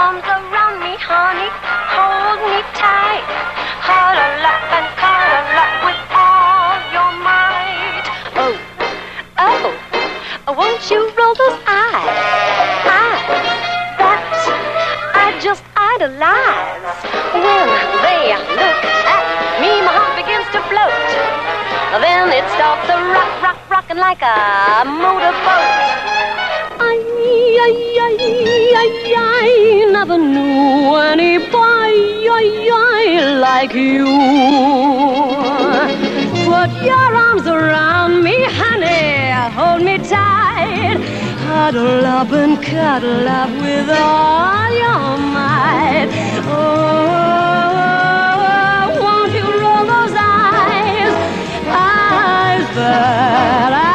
arms around me, honey, hold me tight. Cuddle up and cuddle up with all your might. Oh, won't you roll those eyes? That I just idolize. When they look at me, my heart begins to float. Then it starts to rockin' like a motorboat. I never knew any boy like you. Put your arms around me, honey, hold me tight. Cuddle up and cuddle up with all your might. Oh, won't you roll those eyes that